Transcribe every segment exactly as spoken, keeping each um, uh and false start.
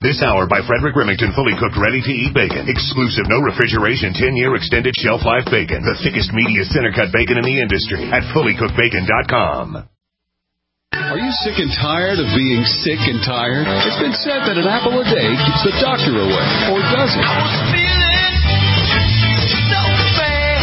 This hour by Frederick Remington, fully cooked, ready-to-eat bacon. Exclusive, no refrigeration, ten-year extended shelf life bacon. The thickest, meatiest, center-cut bacon in the industry at fully cooked bacon dot com. Are you sick and tired of being sick and tired? It's been said that an apple a day keeps the doctor away. Or does it? I was feeling so bad.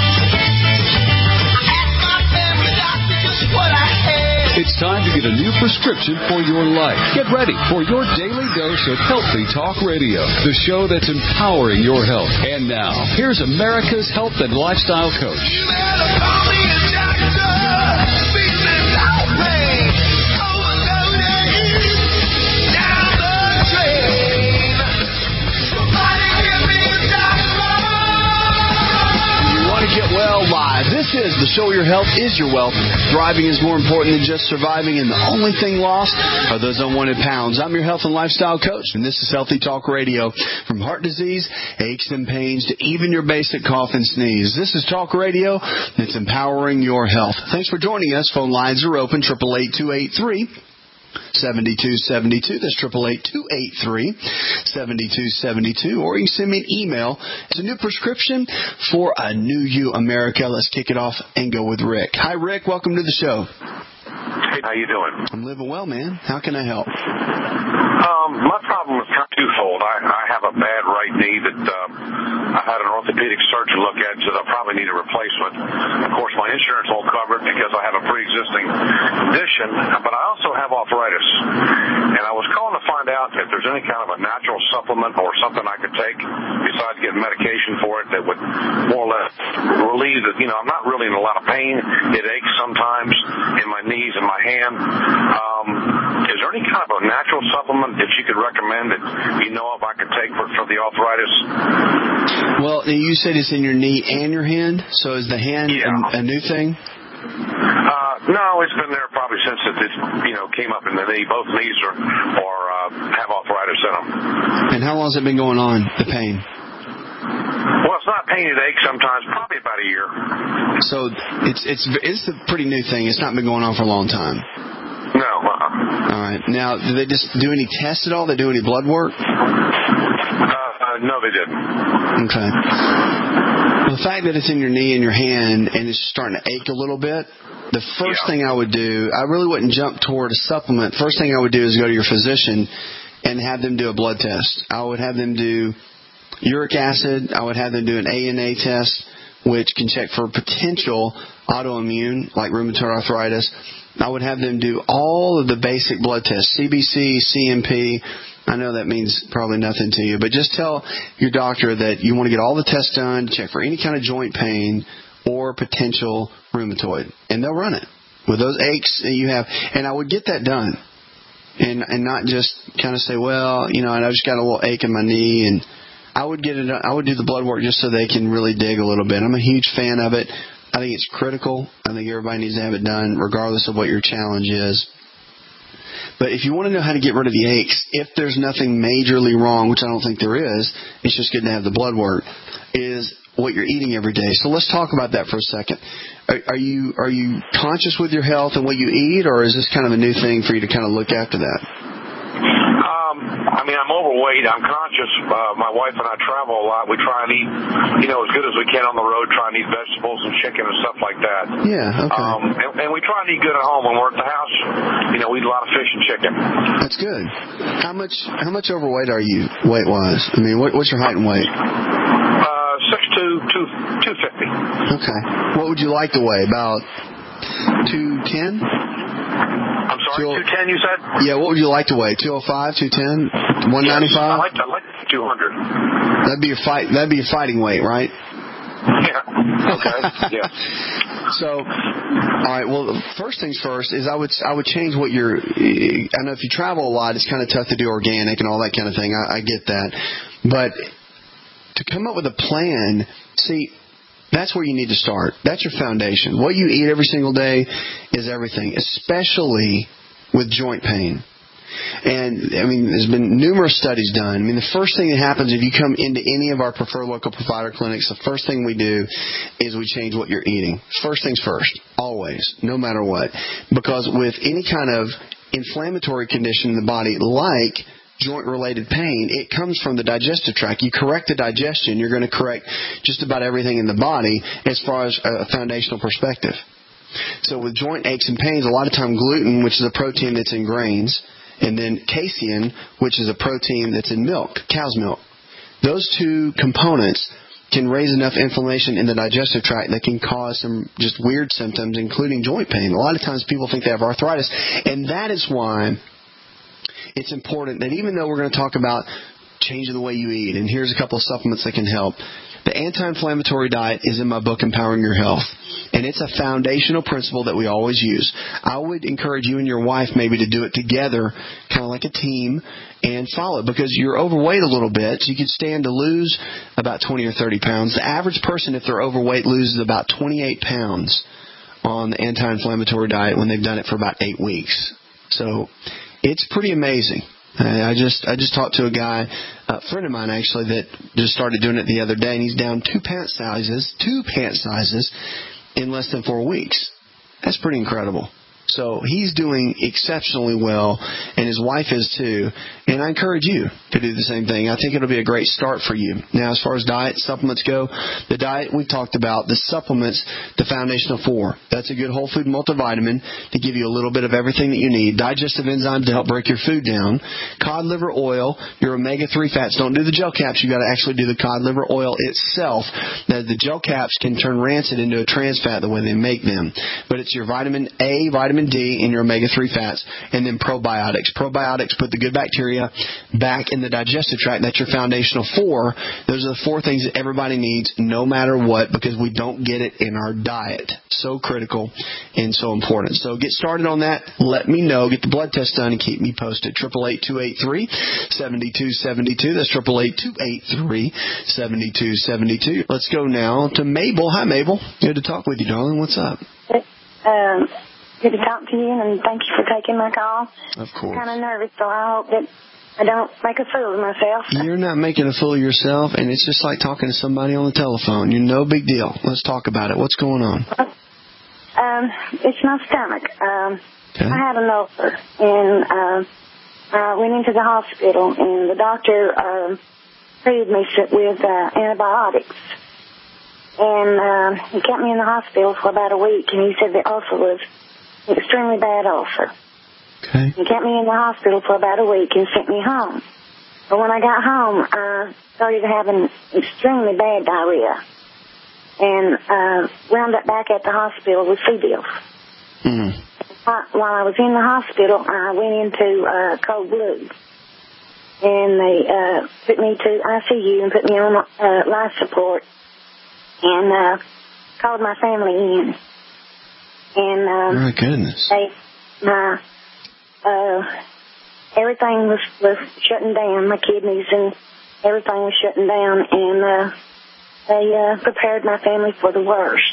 I asked my family doctor just what I had. It's time to get a new prescription for your life. Get ready for your daily dose of Healthy Talk Radio, the show that's empowering your health. And now, here's America's health and lifestyle coach. You better call me a doctor. Feeling so bad. Overloaded. Down the drain. Somebody give me a doctor. You want to get well live. This is the show. Your health is your wealth. Thriving is more important than just surviving, and the only thing lost are those unwanted pounds. I'm your health and lifestyle coach, and this is Healthy Talk Radio. From heart disease, aches and pains, to even your basic cough and sneeze. This is Talk Radio that's empowering your health. Thanks for joining us. Phone lines are open, eight eight eight, two eight three, seven two seven two. That's eight eight eight, two eight three, seven two seven two. Or you can send me an email. It's a new prescription for a new you, America. Let's kick it off and go with Rick. Hi, Rick. Welcome to the show. Hey, how you doing? I'm living well, man. How can I help? Um, my problem is kind of twofold. I, I have a bad right knee that uh, I had an orthopedic surgeon look at and said I probably need a replacement. Of course, my insurance won't cover it because I have a pre-existing condition, but I also have arthritis. And I was calling to find out if there's any kind of a natural supplement or something I could take besides getting medication for it that would more or less relieve it. You know, I'm not really in a lot of pain. It aches sometimes in my knees and my hand. Um, is there any kind of a natural supplement that you could recommend that you know of I could take for, for the arthritis? Well, you said it's in your knee and your hand, so is the hand Yeah. a, a new thing? Uh, no, it's been there probably since it, it you know came up in the knee. Both knees are, are uh, have arthritis in them. And how long has it been going on, the pain? Well, it's not pain; it aches sometimes. Probably about a year. So it's it's it's a pretty new thing. It's not been going on for a long time. No. Uh-uh. All right. Now, do they just do any tests at all? They do any blood work? Uh, uh, no, they didn't. Okay. Well, the fact that it's in your knee and your hand and it's starting to ache a little bit, the first Yeah. thing I would do, I really wouldn't jump toward a supplement. First thing I would do is go to your physician and have them do a blood test. I would have them do uric acid. I would have them do an A N A test, which can check for potential autoimmune, like rheumatoid arthritis. I would have them do all of the basic blood tests, C B C, C M P. I know that means probably nothing to you, but just tell your doctor that you want to get all the tests done, check for any kind of joint pain or potential rheumatoid, and they'll run it with those aches that you have. And I would get that done, and and not just kind of say, well, you know, I just got a little ache in my knee, and I would get it. I would do the blood work just so they can really dig a little bit. I'm a huge fan of it. I think it's critical. I think everybody needs to have it done, regardless of what your challenge is. But if you want to know how to get rid of the aches, if there's nothing majorly wrong, which I don't think there is, it's just good to have the blood work, is what you're eating every day. So let's talk about that for a second. Are, are you are you conscious with your health and what you eat, or is this kind of a new thing for you to kind of look after that? Um, I mean, I'm overweight. I'm conscious. Uh, my wife and I travel a lot. We try and eat, you know, as good as we can on the road. Try and eat vegetables and chicken and stuff like that. Yeah. Okay. Um, and, and we try and eat good at home. When we're at the house, you know, we eat a lot of fish and chicken. That's good. How much how much overweight are you weight wise? I mean, what, what's your height and weight? Uh, six two, two two fifty. Okay. What would you like to weigh? About two ten? I'm sorry, two ten. You said? Yeah. What would you like to weigh? Two oh five, two ten, one ninety five. I like I like two hundred. That'd be your fight. That'd be your fighting weight, right? Yeah. Okay. Yeah. So, all right. Well, first things first is I would I would change what you're. I know if you travel a lot, it's kind of tough to do organic and all that kind of thing. I, I get that, but to come up with a plan, see. That's where you need to start. That's your foundation. What you eat every single day is everything, especially with joint pain. And, I mean, there's been numerous studies done. I mean, the first thing that happens if you come into any of our preferred local provider clinics, the first thing we do is we change what you're eating. First things first, always, no matter what. Because with any kind of inflammatory condition in the body, like joint-related pain, it comes from the digestive tract. You correct the digestion, you're going to correct just about everything in the body as far as a foundational perspective. So with joint aches and pains, a lot of time gluten, which is a protein that's in grains, and then casein, which is a protein that's in milk, cow's milk. Those two components can raise enough inflammation in the digestive tract that can cause some just weird symptoms, including joint pain. A lot of times people think they have arthritis, and that is why it's important that even though we're going to talk about changing the way you eat, and here's a couple of supplements that can help, the anti-inflammatory diet is in my book, Empowering Your Health. And it's a foundational principle that we always use. I would encourage you and your wife maybe to do it together, kind of like a team, and follow it. Because you're overweight a little bit, so you could stand to lose about twenty or thirty pounds. The average person, if they're overweight, loses about twenty-eight pounds on the anti-inflammatory diet when they've done it for about eight weeks. So it's pretty amazing. I just I just talked to a guy, a friend of mine actually, that just started doing it the other day, and he's down two pant sizes, two pant sizes in less than four weeks. That's pretty incredible. So he's doing exceptionally well, and his wife is too. And I encourage you to do the same thing. I think it'll be a great start for you. Now, as far as diet, supplements go, the diet we've talked about, the supplements, the foundational four. That's a good whole food multivitamin to give you a little bit of everything that you need. Digestive enzymes to help break your food down. Cod liver oil, your omega three fats. Don't do the gel caps. You've got to actually do the cod liver oil itself. Now, the gel caps can turn rancid into a trans fat the way they make them. But it's your vitamin A, vitamin D, and your omega three fats, and then probiotics. Probiotics put the good bacteria back in the digestive tract. That's your foundational four. Those are the four things that everybody needs no matter what, because we don't get it in our diet. So critical and so important. So get started on that. Let me know. Get the blood test done and keep me posted. eight eight eight, two eight three, seven two seven two. That's eight eight eight, two eight three, seven two seven two. Let's go now to Mabel. Hi, Mabel. Good to talk with you, darling. What's up? Um... Good to talk to you, and thank you for taking my call. Of course. I'm kind of nervous, so I hope that I don't make a fool of myself. You're not making a fool of yourself, and it's just like talking to somebody on the telephone. You're no big deal. Let's talk about it. What's going on? Um, it's my stomach. Um, okay. I had an ulcer, and uh, I went into the hospital, and the doctor uh, treated me with uh, antibiotics. And uh, he kept me in the hospital for about a week, and he said the ulcer was an extremely bad ulcer. Okay. He kept me in the hospital for about a week and sent me home. But when I got home, I started having extremely bad diarrhea, and uh, wound up back at the hospital with C. diff. Mm-hmm. While I was in the hospital, I went into uh, cold blue, and they uh, put me to I C U and put me on uh, life support. And uh, called my family in, and um, my goodness, they, my uh, everything was was shutting down. My kidneys and everything was shutting down, and uh, they uh, prepared my family for the worst,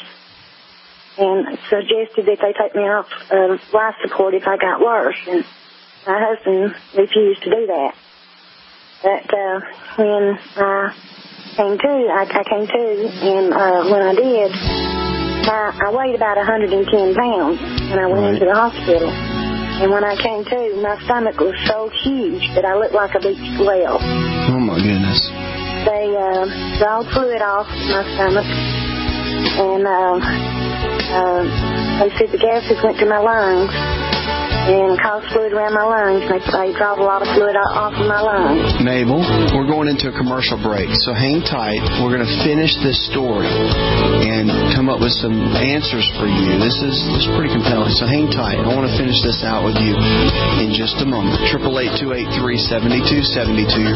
and suggested that they take me off uh, life support if I got worse. And my husband refused to do that. But uh, when I came to, I, I came to, and uh, when I did, I, I weighed about one hundred ten pounds when I went right. into the hospital. And when I came to, my stomach was so huge that I looked like a beached whale. Oh, my goodness. They uh, drawed fluid off my stomach, and uh, uh, they said the gases went to my lungs and caused fluid around my lungs. They, they dropped a lot of fluid off of my lungs. Mabel, we're going into a commercial break, so hang tight. We're going to finish this story and come up with some answers for you. This is, this is pretty compelling, so hang tight. I want to finish this out with you in just a moment. eight eight eight, two eight three, seven two seven two.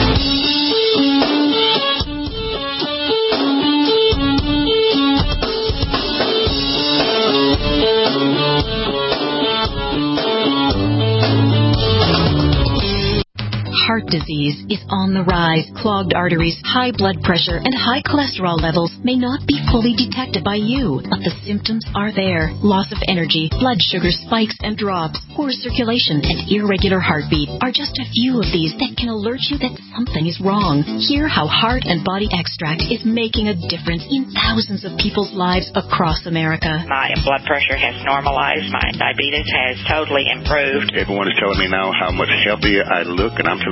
Heart disease is on the rise. Clogged arteries, high blood pressure, and high cholesterol levels may not be fully detected by you, but the symptoms are there. Loss of energy, blood sugar spikes and drops, poor circulation, and irregular heartbeat are just a few of these that can alert you that something is wrong. Hear how Heart and Body Extract is making a difference in thousands of people's lives across America. My blood pressure has normalized. My diabetes has totally improved. Everyone is telling me now how much healthier I look, and I'm telling them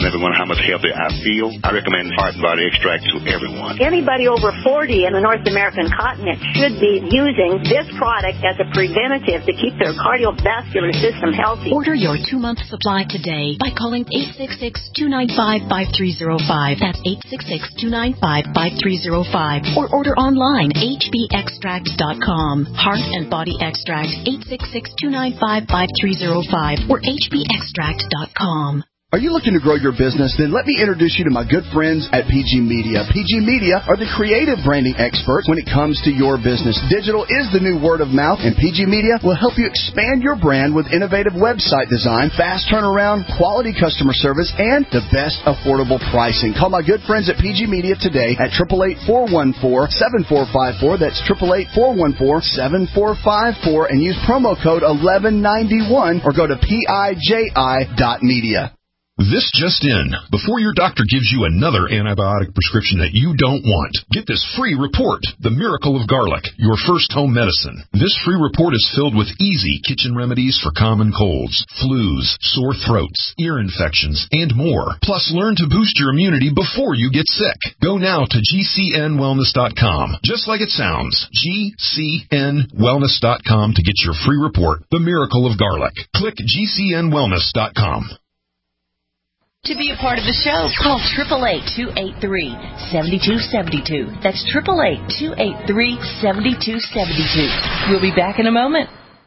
everyone how much healthier I feel, I recommend Heart and Body Extract to everyone. Anybody over forty in the North American continent should be using this product as a preventative to keep their cardiovascular system healthy. Order your two-month supply today by calling eight six six, two nine five, five three zero five. That's eight six six, two nine five, five three zero five. Or order online, h b extract dot com. Heart and Body Extract, eight six six, two nine five, five three zero five or h b extract dot com. Are you looking to grow your business? Then let me introduce you to my good friends at P G Media. P G Media are the creative branding experts when it comes to your business. Digital is the new word of mouth, and P G Media will help you expand your brand with innovative website design, fast turnaround, quality customer service, and the best affordable pricing. Call my good friends at P G Media today at eight eight eight, four one four, seven four five four. That's eight eight eight, four one four, seven four five four, and use promo code eleven ninety-one or go to piji dot media. This just in. Before your doctor gives you another antibiotic prescription that you don't want, get this free report, The Miracle of Garlic, your first home medicine. This free report is filled with easy kitchen remedies for common colds, flus, sore throats, ear infections, and more. Plus, learn to boost your immunity before you get sick. Go now to G C N wellness dot com. Just like it sounds, G C N wellness dot com to get your free report, The Miracle of Garlic. Click G C N wellness dot com. To be a part of the show, call eight eight eight, two eight three, seven two seven two. That's eight eight eight, two eight three, seven two seven two. We'll be back in a moment.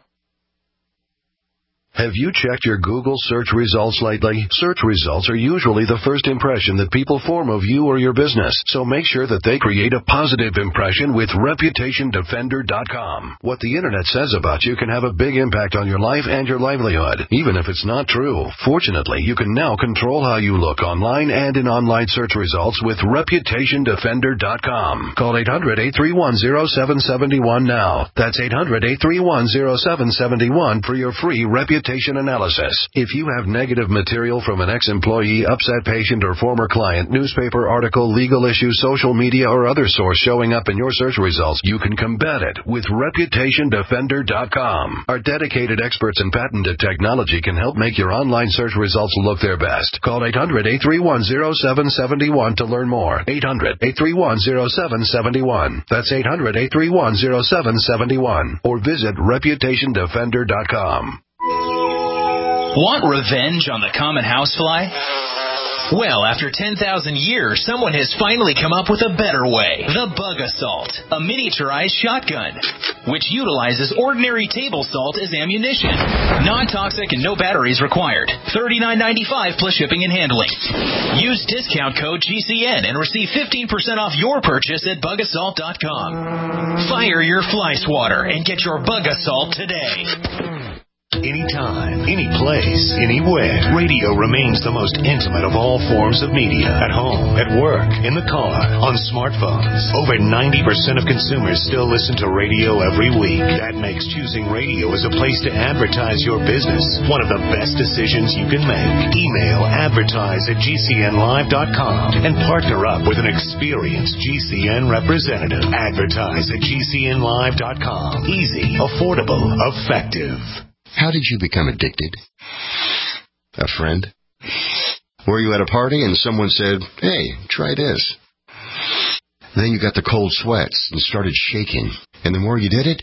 Have you checked your Google search results lately? Search results are usually the first impression that people form of you or your business, so make sure that they create a positive impression with reputation defender dot com. What the Internet says about you can have a big impact on your life and your livelihood, even if it's not true. Fortunately, you can now control how you look online and in online search results with reputation defender dot com. Call eight hundred, eight three one, zero seven seven one now. That's eight hundred, eight three one, zero seven seven one for your free reputation analysis. If you have negative material from an ex-employee, upset patient, or former client, newspaper article, legal issue, social media, or other source showing up in your search results, you can combat it with reputation defender dot com. Our dedicated experts in patented technology can help make your online search results look their best. Call eight hundred, eight three one, zero seven seven one to learn more. eight hundred, eight three one, zero seven seven one. That's eight hundred, eight three one, zero seven seven one. Or visit reputation defender dot com. Want revenge on the common housefly? Well, after ten thousand years, someone has finally come up with a better way. The Bug Assault, a miniaturized shotgun, which utilizes ordinary table salt as ammunition. Non-toxic and no batteries required. thirty-nine ninety-five plus shipping and handling. Use discount code G C N and receive fifteen percent off your purchase at bug assault dot com. Fire your fly swatter and get your Bug Assault today. Anytime, any place, anywhere, radio remains the most intimate of all forms of media. At home, at work, in the car, on smartphones. Over ninety percent of consumers still listen to radio every week. That makes choosing radio as a place to advertise your business one of the best decisions you can make. Email advertise at G C N live dot com and partner up with an experienced G C N representative. Advertise at G C N live dot com. Easy, affordable, effective. How did you become addicted? A friend? Were you at a party and someone said, hey, try this? Then you got the cold sweats and started shaking. And the more you did it,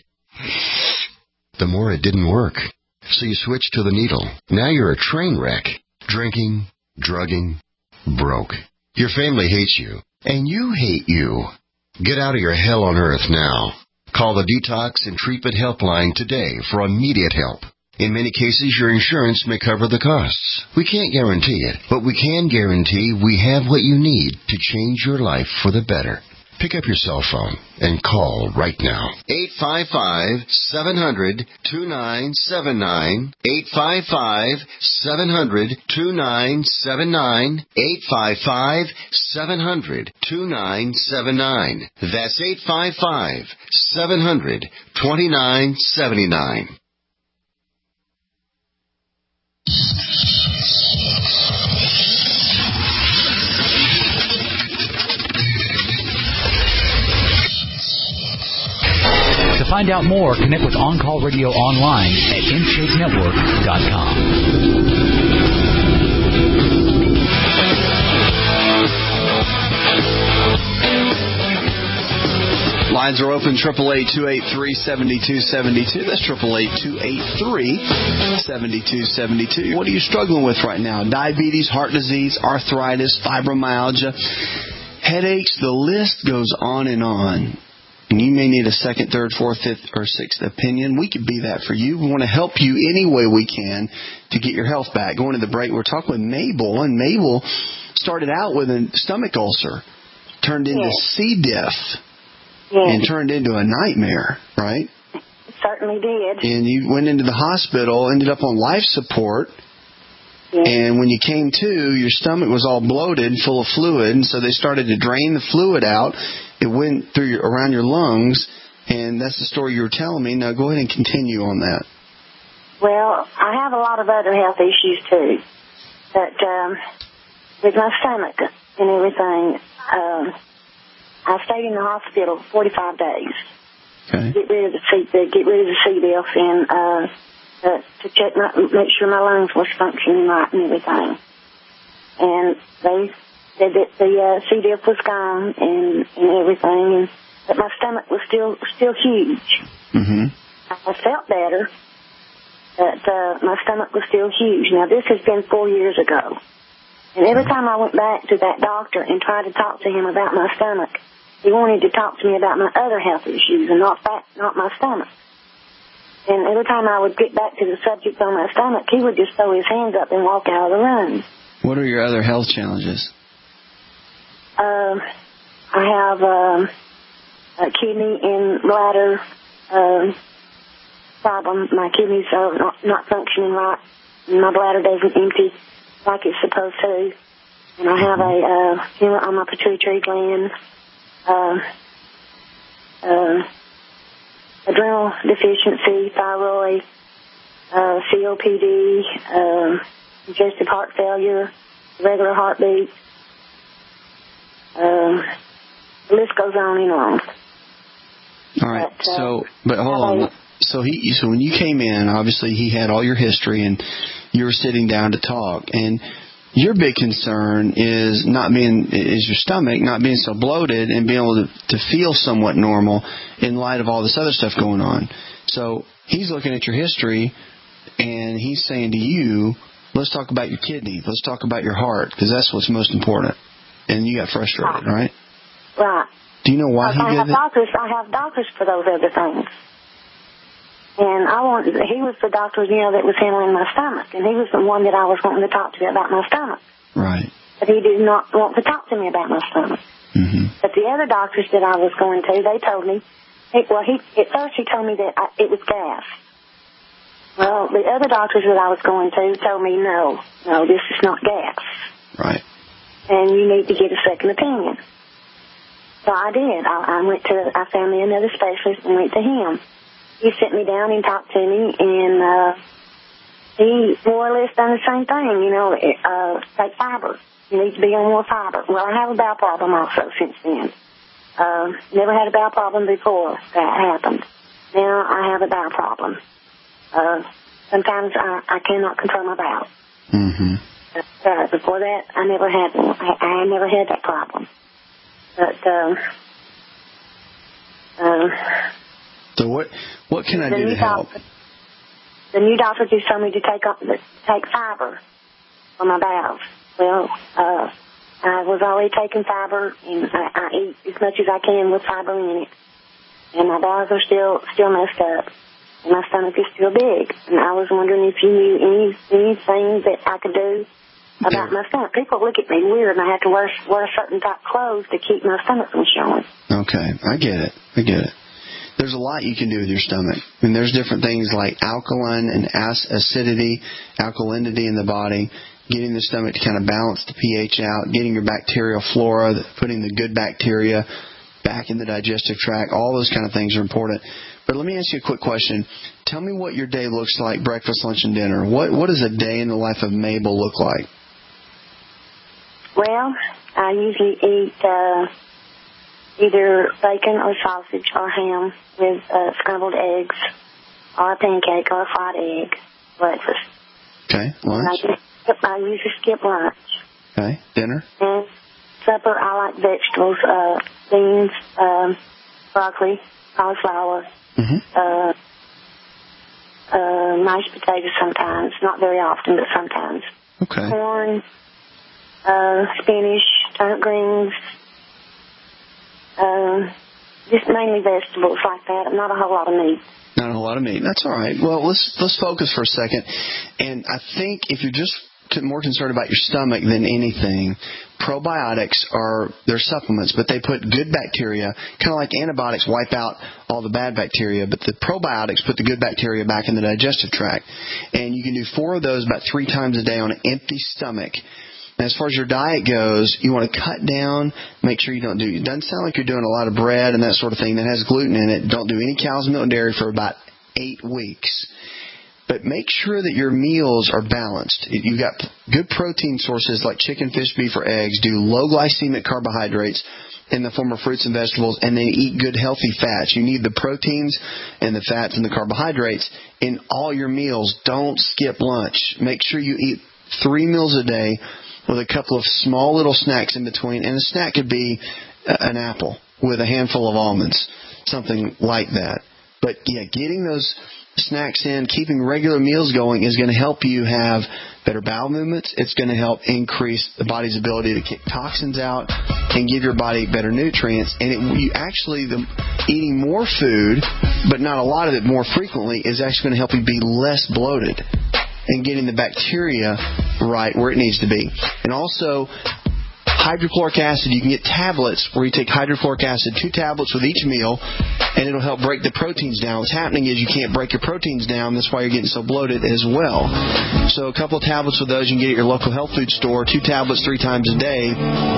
the more it didn't work. So you switched to the needle. Now you're a train wreck. Drinking, drugging, broke. Your family hates you. And you hate you. Get out of your hell on earth now. Call the Detox and Treatment Helpline today for immediate help. In many cases, your insurance may cover the costs. We can't guarantee it, but we can guarantee we have what you need to change your life for the better. Pick up your cell phone and call right now. eight five five, seven hundred, two nine seven nine. eight five five, seven hundred, two nine seven nine. eight five five, seven hundred, two nine seven nine. That's eight five five, seven hundred, two nine seven nine. To find out more, connect with On Call Radio online at in shape network dot com. lines are open, eight eight eight, two eight three, seven two seven two. That's eight eight eight, two eight three, seven two seven two. What are you struggling with right now? Diabetes, heart disease, arthritis, fibromyalgia, headaches, the list goes on and on. And you may need a second, third, fourth, fifth, or sixth opinion. We could be that for you. We want to help you any way we can to get your health back. Going to the break, we're talking with Mabel, and Mabel started out with a stomach ulcer, turned into Yes. C. diff, Yes. and turned into a nightmare, right? Certainly did. And you went into the hospital, ended up on life support, Yes. and when you came to, your stomach was all bloated, full of fluid, and so they started to drain the fluid out. It went through your, around your lungs, and that's the story you were telling me. Now go ahead and continue on that. Well, I have a lot of other health issues too, but um, with my stomach and everything, um, I stayed in the hospital forty-five days. Okay. Get rid of the C, get rid of the C. diff, and uh, uh, to check my, make sure my lungs was functioning right and everything. And they said that the uh, C. diff was gone and, and everything, and but my stomach was still still huge. Mm-hmm. I felt better, but uh, my stomach was still huge. Now, this has been four years ago. And every time I went back to that doctor and tried to talk to him about my stomach, he wanted to talk to me about my other health issues and not that, not my stomach. And every time I would get back to the subject on my stomach, he would just throw his hands up and walk out of the room. What are your other health challenges? Um, I have um, a kidney and bladder um, problem. My kidneys are not, not functioning right. My bladder doesn't empty like it's supposed to. And I have a uh, tumor on my pituitary gland, uh, uh, adrenal deficiency, thyroid, uh, C O P D, uh, congestive heart failure, irregular heartbeat. Um, the list goes on and on. All right. But, uh, so, but hold on. So he, so when you came in, obviously he had all your history, and you were sitting down to talk. And your big concern is not being is your stomach not being so bloated and being able to, to feel somewhat normal in light of all this other stuff going on. So he's looking at your history, and he's saying to you, "Let's talk about your kidney. Let's talk about your heart, because that's what's most important." And you got frustrated, right? Right. Do you know why I, he I did have that? doctors. I have doctors for those other things. And I want. He was the doctor, you know, that was handling my stomach, and he was the one that I was wanting to talk to about my stomach. Right. But he did not want to talk to me about my stomach. Mm-hmm. But the other doctors that I was going to, they told me. He, well, he at first he told me that I, it was gas. Well, the other doctors that I was going to told me, no, no, this is not gas. Right. And you need to get a second opinion. So I did. I, I went to, I found me another specialist and went to him. He sat me down and talked to me, and uh, he more or less done the same thing, you know, uh, take fiber. You need to be on more fiber. Well, I have a bowel problem also since then. Uh, never had a bowel problem before that happened. Now I have a bowel problem. Uh, sometimes I, I cannot control my bowel. Mm-hmm. Uh, before that, I never had I, I never had that problem. But um, uh, so what what can I the do new to help? Doctor, the new doctor just told me to take up take fiber for my bowels. Well, uh, I was already taking fiber, and I, I eat as much as I can with fiber in it. And my bowels are still still messed up. And my stomach is still big. And I was wondering if you knew any anything that I could do about my stomach. People look at me weird, and I have to wear wear certain type clothes to keep my stomach from showing. Okay, I get it. I get it. There's a lot you can do with your stomach. I mean, there's different things like alkaline and acidity, alkalinity in the body, getting the stomach to kind of balance the pH out, getting your bacterial flora, putting the good bacteria back in the digestive tract. All those kind of things are important. But let me ask you a quick question. Tell me what your day looks like, breakfast, lunch, and dinner. What What does a day in the life of Mabel look like? Well, I usually eat uh, either bacon or sausage or ham with uh, scrambled eggs or a pancake or a fried egg breakfast. Okay, lunch? I, just, I usually skip lunch. Okay, dinner? And supper, I like vegetables, uh, beans, um, broccoli, cauliflower, mm-hmm. uh, uh, mashed potatoes sometimes, not very often, but sometimes. Okay. Corn, uh, spinach, turnip greens, uh, just mainly vegetables like that, not a whole lot of meat. Not a whole lot of meat. That's all right. Well, let's let's focus for a second. And I think if you're just more concerned about your stomach than anything, probiotics are, they're supplements, but they put good bacteria, kind of like antibiotics wipe out all the bad bacteria, but the probiotics put the good bacteria back in the digestive tract. And you can do four of those about three times a day on an empty stomach. And as far as your diet goes, you want to cut down, make sure you don't do, it doesn't sound like you're doing a lot of bread and that sort of thing that has gluten in it. Don't do any cow's milk and dairy for about eight weeks. But make sure that your meals are balanced. You've got good protein sources like chicken, fish, beef, or eggs. Do low glycemic carbohydrates in the form of fruits and vegetables, and then eat good, healthy fats. You need the proteins and the fats and the carbohydrates in all your meals. Don't skip lunch. Make sure you eat three meals a day with a couple of small little snacks in between. And a snack could be an apple with a handful of almonds, something like that. But, yeah, getting those snacks in, keeping regular meals going is going to help you have better bowel movements. It's going to help increase the body's ability to kick toxins out and give your body better nutrients. And it, you actually, the, eating more food, but not a lot of it more frequently, is actually going to help you be less bloated and getting the bacteria right where it needs to be. And also, hydrochloric acid, you can get tablets where you take hydrochloric acid, two tablets with each meal, and it'll help break the proteins down. What's happening is you can't break your proteins down. That's why you're getting so bloated as well. So a couple of tablets of those you can get at your local health food store, two tablets three times a day,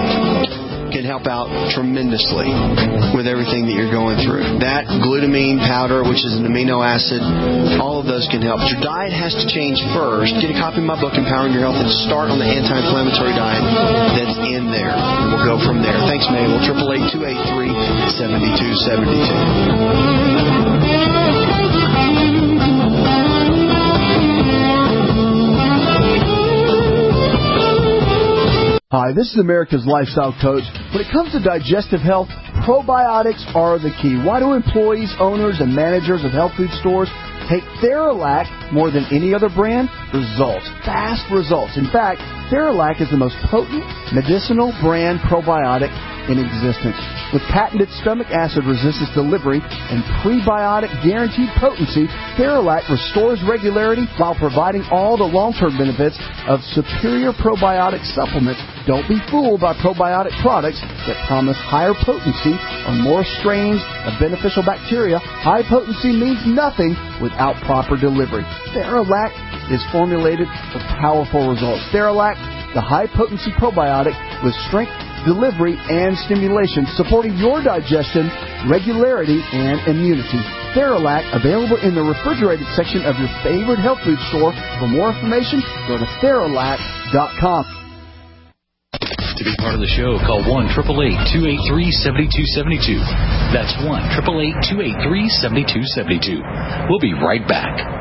can help out tremendously with everything that you're going through. That, glutamine powder, which is an amino acid, all of those can help. But your diet has to change first. Get a copy of my book, Empowering Your Health, and start on the anti-inflammatory diet that's in there. And we'll go from there. Thanks, Mabel. eight eight eight, two eight three, seven two seven two. Hi, this is America's Lifestyle Coach. When it comes to digestive health, probiotics are the key. Why do employees, owners, and managers of health food stores take Theralac more than any other brand? Results. Fast results. In fact, Theralac is the most potent medicinal brand probiotic in existence. With patented stomach acid resistance delivery and prebiotic guaranteed potency, Theralac restores regularity while providing all the long-term benefits of superior probiotic supplements. Don't be fooled by probiotic products that promise higher potency or more strains of beneficial bacteria. High potency means nothing without proper delivery. Theralac is formulated for powerful results. Theralac, the high-potency probiotic with strength, delivery, and stimulation, supporting your digestion, regularity, and immunity. Theralac, available in the refrigerated section of your favorite health food store. For more information, go to Theralac dot com. To be part of the show, call one eight eight eight, two eight three, seven two seven two. That's one eight eight eight, two eight three, seven two seven two. We'll be right back.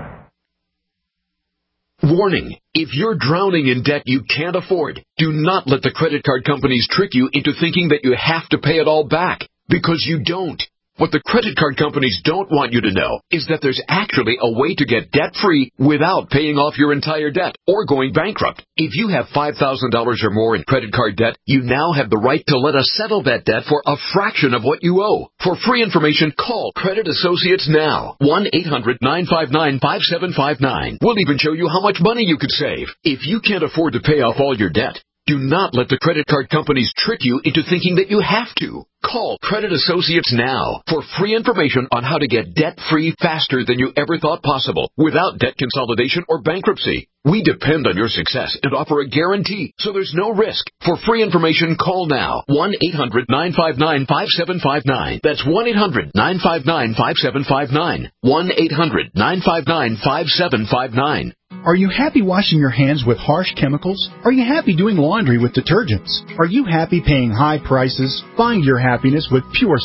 Warning, if you're drowning in debt you can't afford, do not let the credit card companies trick you into thinking that you have to pay it all back, because you don't. What the credit card companies don't want you to know is that there's actually a way to get debt-free without paying off your entire debt or going bankrupt. If you have five thousand dollars or more in credit card debt, you now have the right to let us settle that debt for a fraction of what you owe. For free information, call Credit Associates now. one eight hundred, nine five nine, five seven five nine. We'll even show you how much money you could save. If you can't afford to pay off all your debt, do not let the credit card companies trick you into thinking that you have to. Call Credit Associates now for free information on how to get debt-free faster than you ever thought possible without debt consolidation or bankruptcy. We depend on your success and offer a guarantee, so there's no risk. For free information, call now. one eight hundred, nine five nine, five seven five nine. That's one eight hundred, nine five nine, five seven five nine. one eight hundred, nine five nine, five seven five nine. Are you happy washing your hands with harsh chemicals? Are you happy doing laundry with detergents? Are you happy paying high prices? Find your happiness with Pure Soap.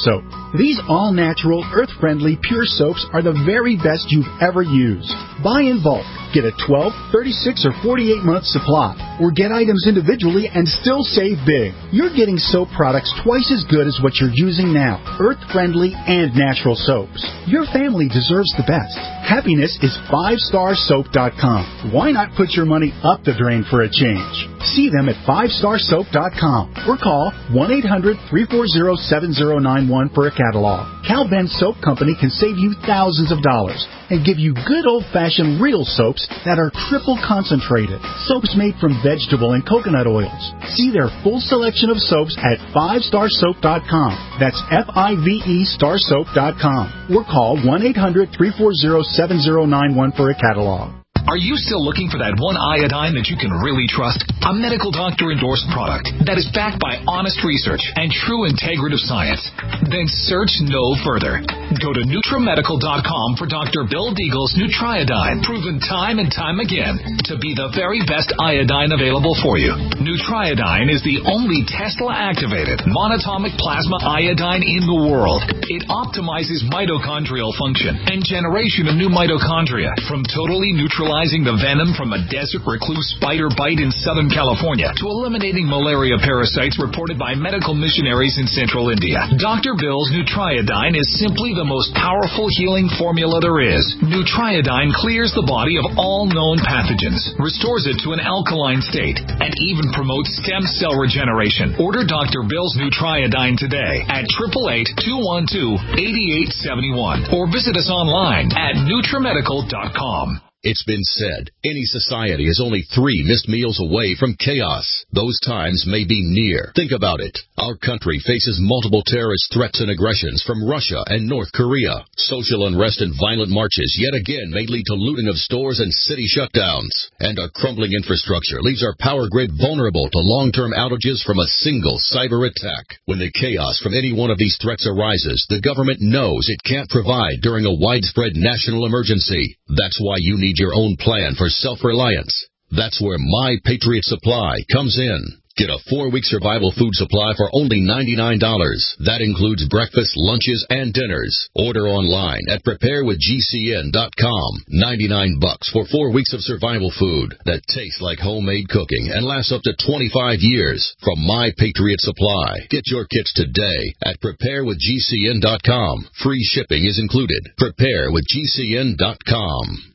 These all-natural, earth-friendly, pure soaps are the very best you've ever used. Buy in bulk. Get a twelve, thirty-six, or forty-eight month supply. Or get items individually and still save big. You're getting soap products twice as good as what you're using now. Earth-friendly and natural soaps. Your family deserves the best. Happiness is five star soap dot com. Why not put your money up the drain for a change? See them at five star soap dot com or call one eight hundred, three four zero, seven zero nine one for a catalog. Cal Ben Soap Company can save you thousands of dollars and give you good old-fashioned real soaps that are triple concentrated. Soaps made from vegetable and coconut oils. See their full selection of soaps at five star soap dot com. That's F I V E star soap dot com. Or call one eight hundred, three four zero, seven zero nine one for a catalog. Are you still looking for that one iodine that you can really trust? A medical doctor-endorsed product that is backed by honest research and true integrative science? Then search no further. Go to Nutramedical dot com for Doctor Bill Deagle's Nutriodine, proven time and time again to be the very best iodine available for you. Nutriodine is the only Tesla-activated monatomic plasma iodine in the world. It optimizes mitochondrial function and generation of new mitochondria from totally neutralizing the venom from a desert recluse spider bite in Southern California to eliminating malaria parasites reported by medical missionaries in central India. Doctor Bill's Nutriodine is simply the most powerful healing formula there is. Nutriodine clears the body of all known pathogens, restores it to an alkaline state, and even promotes stem cell regeneration. Order Doctor Bill's Nutriodine today at eight eight eight, two one two, eight eight seven one or visit us online at Nutramedical dot com. It's been said, any society is only three missed meals away from chaos. Those times may be near. Think about it. Our country faces multiple terrorist threats and aggressions from Russia and North Korea. Social unrest and violent marches yet again may lead to looting of stores and city shutdowns. And our crumbling infrastructure leaves our power grid vulnerable to long-term outages from a single cyber attack. When the chaos from any one of these threats arises, the government knows it can't provide during a widespread national emergency. That's why you need your own plan for self-reliance. That's where My Patriot Supply comes in. Get a four-week survival food supply for only ninety-nine dollars. That includes breakfast, lunches, and dinners. Order online at prepare with G C N dot com. ninety-nine bucks for four weeks of survival food that tastes like homemade cooking and lasts up to twenty-five years from My Patriot Supply. Get your kits today at prepare with G C N dot com. Free shipping is included. prepare with G C N dot com.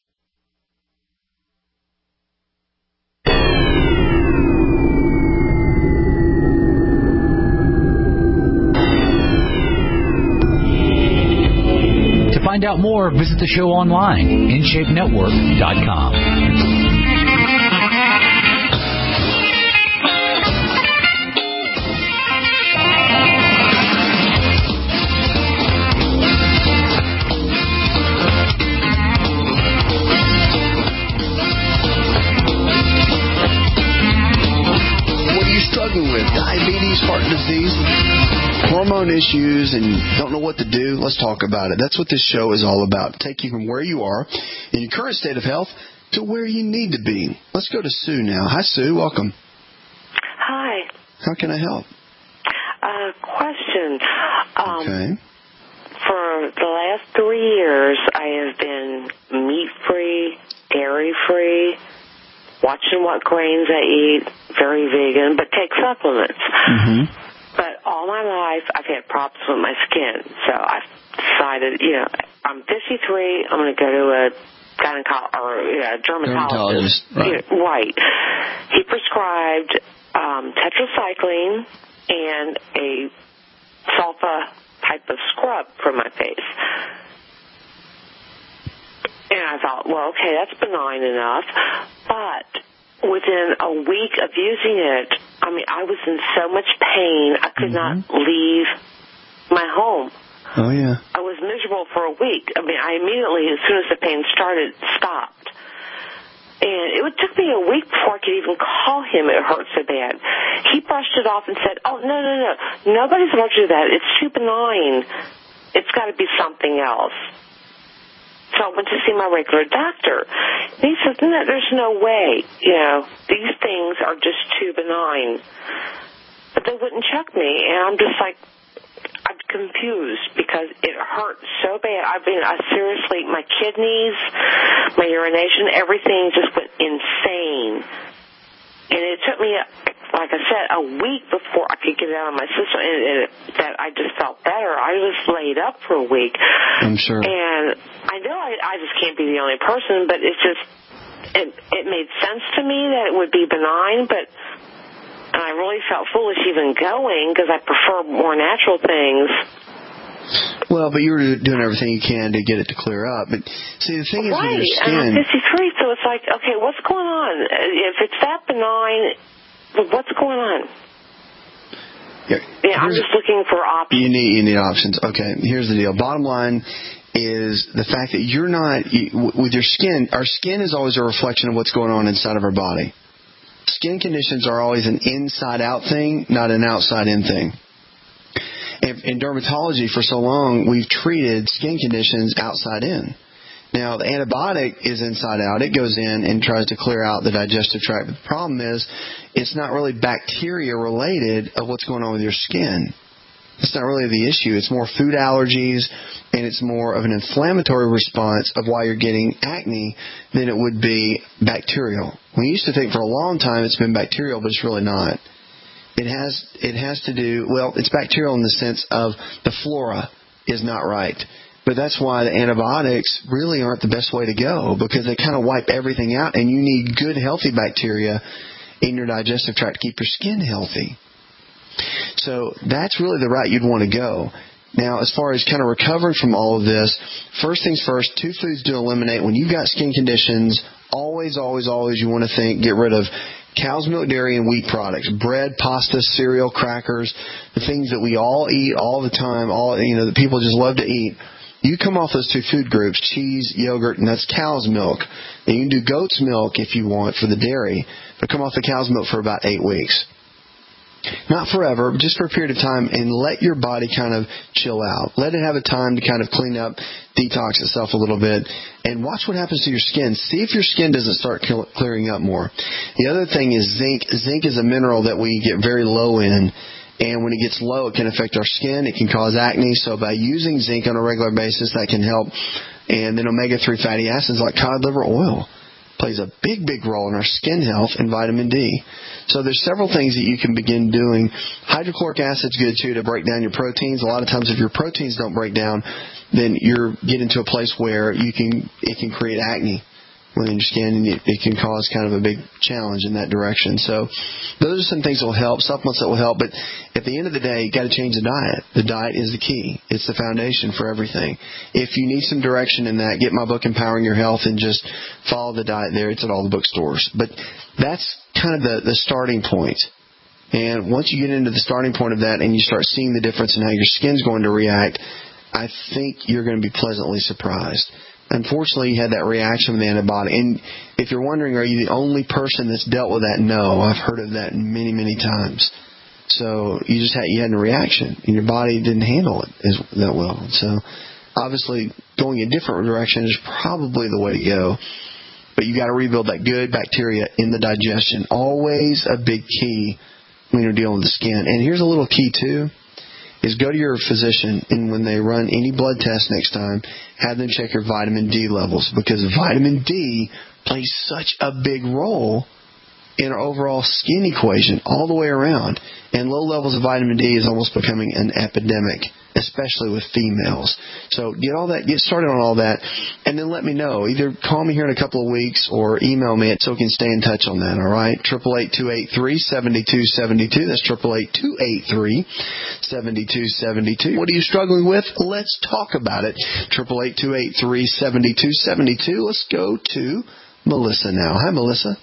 To find out more, visit the show online, in shape network dot com. With diabetes, heart disease, hormone issues, and don't know what to do, let's talk about it. That's what this show is all about. Take you from where you are in your current state of health to where you need to be. Let's go to Sue now. Hi, Sue. Welcome. Hi. How can I help? Uh, question. Um, okay. For the last three years, I have been meat-free, dairy-free, watching what grains I eat, very vegan, but take supplements. Mm-hmm. But all my life, I've had problems with my skin. So I've decided, you know, I'm fifty-three, I'm going to go to a gynecologist or you know, dermatologist. Dermatologist, right. You know, right. He prescribed um, tetracycline and a sulfa type of scrub for my face. And I thought, well, okay, that's benign enough. But within a week of using it, I mean, I was in so much pain, I could mm-hmm. not leave my home. Oh, yeah. I was miserable for a week. I mean, I immediately, as soon as the pain started, stopped. And it took me a week before I could even call him. It hurt so bad. He brushed it off and said, oh, no, no, no. Nobody's allergic to that. It's too benign. It's got to be something else. So I went to see my regular doctor. And he said, no, there's no way. You know, these things are just too benign. But they wouldn't check me. And I'm just like, I've confused because it hurt so bad. I mean, I seriously, my kidneys, my urination, everything just went insane. And it took me, like I said, a week before I could get it out of my system, and it, that I just felt better. I was laid up for a week. I'm sure. And I know I, I just can't be the only person, but it's just, it, it made sense to me that it would be benign, but and I really felt foolish even going because I prefer more natural things. Well, but you were doing everything you can to get it to clear up. But see, the thing is right. with your skin. And I'm fifty-three, so it's like, okay, what's going on? If it's that benign, what's going on? Yeah, yeah I'm just looking for options. You need you need options. Okay, here's the deal. Bottom line is the fact that you're not you, with your skin. Our skin is always a reflection of what's going on inside of our body. Skin conditions are always an inside-out thing, not an outside-in thing. In, in dermatology, for so long, we've treated skin conditions outside in. Now, the antibiotic is inside out. It goes in and tries to clear out the digestive tract. But the problem is it's not really bacteria-related of what's going on with your skin. It's not really the issue. It's more food allergies, and it's more of an inflammatory response of why you're getting acne than it would be bacterial. We used to think for a long time it's been bacterial, but it's really not. It has it has to do, well, it's bacterial in the sense of the flora is not right. But that's why the antibiotics really aren't the best way to go, because they kind of wipe everything out, and you need good, healthy bacteria in your digestive tract to keep your skin healthy. So that's really the route you'd want to go. Now, as far as kind of recovering from all of this, first things first, two foods to eliminate. When you've got skin conditions, always, always, always you want to think, get rid of cow's milk, dairy, and wheat products. Bread, pasta, cereal, crackers, the things that we all eat all the time, all you know, that people just love to eat. You come off those two food groups, cheese, yogurt, and that's cow's milk. And you can do goat's milk if you want for the dairy, but come off the cow's milk for about eight weeks. Not forever, but just for a period of time, and let your body kind of chill out. Let it have a time to kind of clean up, detox itself a little bit, and watch what happens to your skin. See if your skin doesn't start clearing up more. The other thing is zinc. Zinc is a mineral that we get very low in, and when it gets low, it can affect our skin. It can cause acne, so by using zinc on a regular basis, that can help. And then omega three fatty acids like cod liver oil plays a big, big role in our skin health, and vitamin D. So there's several things that you can begin doing. Hydrochloric acid's good, too, to break down your proteins. A lot of times if your proteins don't break down, then you're getting to a place where you can it can create acne within your skin, and it, it can cause kind of a big challenge in that direction. So those are some things that will help, supplements that will help. But at the end of the day, you've got to change the diet. The diet is the key. It's the foundation for everything. If you need some direction in that, get my book, Empowering Your Health, and just follow the diet there. It's at all the bookstores. But that's kind of the, the starting point. And once you get into the starting point of that and you start seeing the difference in how your skin's going to react, I think you're going to be pleasantly surprised. Unfortunately, you had that reaction with the antibiotic. And if you're wondering, are you the only person that's dealt with that? No, I've heard of that many, many times. So you just had you had a reaction, and your body didn't handle it as that well. So obviously, going a different direction is probably the way to go. But you got to rebuild that good bacteria in the digestion. Always a big key when you're dealing with the skin. And here's a little key too. Is go to your physician, and when they run any blood test next time, have them check your vitamin D levels, because vitamin D plays such a big role in our overall skin equation all the way around. And low levels of vitamin D is almost becoming an epidemic, especially with females. So get all that, get started on all that, and then let me know. Either call me here in a couple of weeks or email me so we can stay in touch on that, all right? eight eight eight, two eight three, seven two seven two. That's eight eight eight, two eight three, seven two seven two. What are you struggling with? Let's talk about it. eight eight eight, two eight three, seven two seven two. Let's go to Melissa now. Hi, Melissa.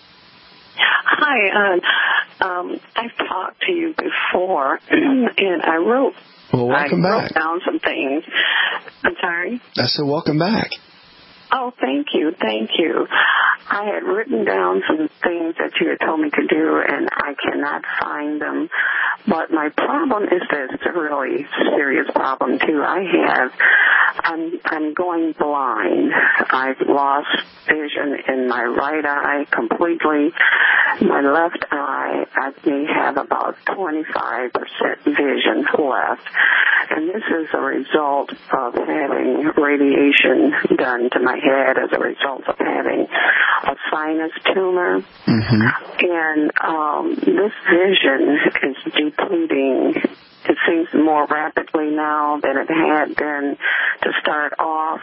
Hi, uh, um, I've talked to you before, and I wrote, well, welcome I back. wrote down some things. I'm sorry? I said welcome back. Oh, thank you, thank you. I had written down some things that you had told me to do, and I cannot find them. But my problem is this, it's a really serious problem, too. I have, I'm, I'm going blind. I've lost vision in my right eye completely. My left eye, I may have about twenty-five percent vision left. and this is a result of having radiation done to my head as a result of having a sinus tumor. Mm-hmm. And um, this vision is depleting. It seems more rapidly now than it had been to start off.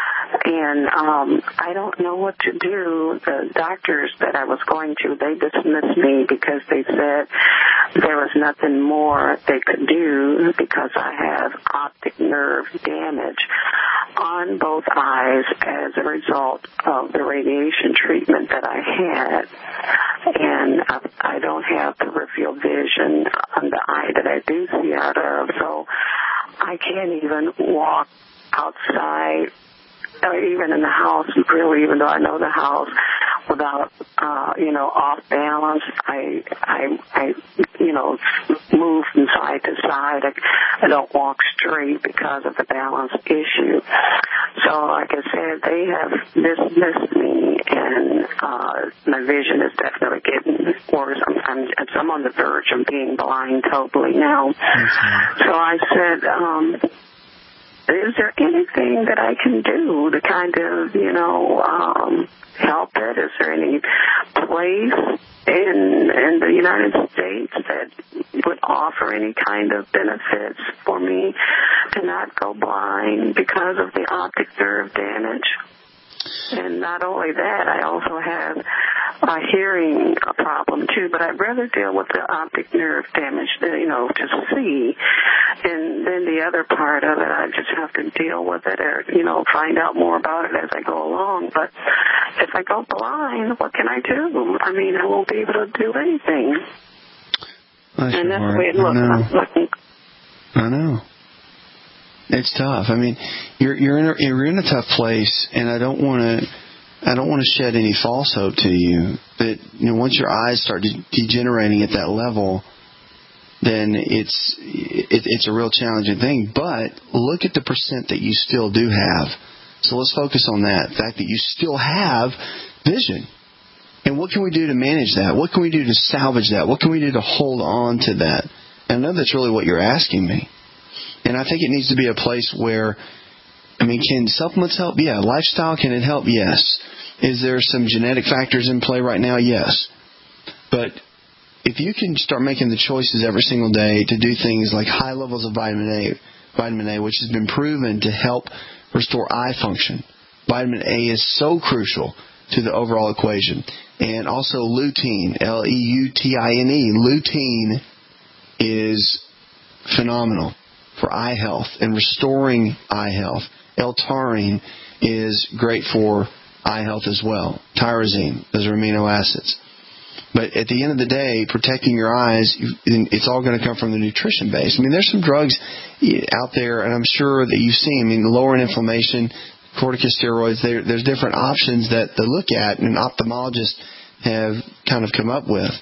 And um, I don't know what to do. The doctors that I was going to, they dismissed me because they said there was nothing more they could do because I have optic nerve damage on both eyes as a result of the radiation treatment that I had. And I don't have peripheral vision on the eye that I do see out of, so I can't even walk outside or even in the house, really, even though I know the house, without, uh, you know, off balance. I, I, I, you know, move from side to side. I, I don't walk straight because of the balance issue. So, like I said, they have dismissed me, and uh, my vision is definitely getting worse. I'm, I'm, I'm on the verge of being blind totally now. So I said, um, is there anything that I can do to kind of, you know, um, help it? Is there any place in in the United States that would offer any kind of benefits for me to not go blind because of the optic nerve damage? And not only that, I also have a hearing problem too, but I'd rather deal with the optic nerve damage, you know, to see. And then the other part of it, I just have to deal with it or, you know, find out more about it as I go along. But if I go blind, what can I do? I mean, I won't be able to do anything. That's and that's hard. the way it looks. I know. I'm looking. I know. It's tough. I mean, you're you're in a, you're in a tough place, and I don't want to I don't want to shed any false hope to you. But you know, once your eyes start de- degenerating at that level, then it's it, it's a real challenging thing. But look at the percent that you still do have. So let's focus on that, the fact that you still have vision. And what can we do to manage that? What can we do to salvage that? What can we do to hold on to that? And I know that's really what you're asking me. And I think it needs to be a place where, I mean, can supplements help? Yeah. Lifestyle, can it help? Yes. Is there some genetic factors in play right now? Yes. But if you can start making the choices every single day to do things like high levels of vitamin A, vitamin A, which has been proven to help restore eye function. Vitamin A is so crucial to the overall equation. And also lutein, L E U T I N E. Lutein is phenomenal for eye health and restoring eye health. L-taurine is great for eye health as well. Tyrosine, those are amino acids. But at the end of the day, protecting your eyes, it's all going to come from the nutrition base. I mean, there's some drugs out there, and I'm sure that you've seen. I mean, lowering inflammation, corticosteroids, there, there's different options that they look at and ophthalmologists have kind of come up with.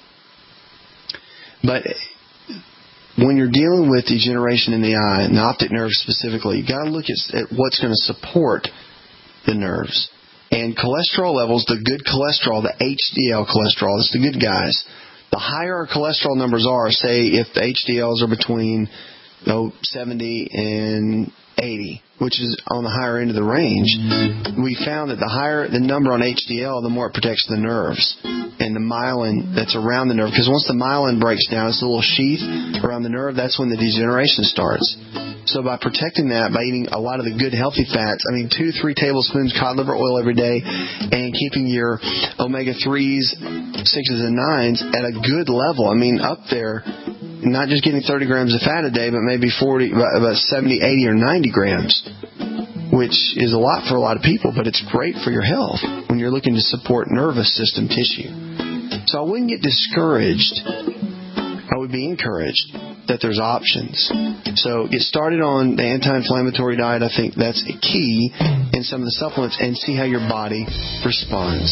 But when you're dealing with degeneration in the eye, and the optic nerve specifically, you've got to look at, at what's going to support the nerves. And cholesterol levels, the good cholesterol, the H D L cholesterol, that's the good guys. The higher our cholesterol numbers are, say if the H D Ls are between oh, seventy and eighty, which is on the higher end of the range, we found that the higher the number on H D L, the more it protects the nerves and the myelin that's around the nerve. Because once the myelin breaks down, it's a little sheath around the nerve, that's when the degeneration starts. So by protecting that, by eating a lot of the good healthy fats, I mean two, three tablespoons cod liver oil every day, and keeping your omega threes, sixes, and nines at a good level. I mean up there, not just getting thirty grams of fat a day, but maybe forty, about seventy, eighty, or ninety grams, which is a lot for a lot of people, but it's great for your health when you're looking to support nervous system tissue. So I wouldn't get discouraged. I would be encouraged that there's options. So get started on the anti-inflammatory diet. I think that's a key in some of the supplements, and see how your body responds.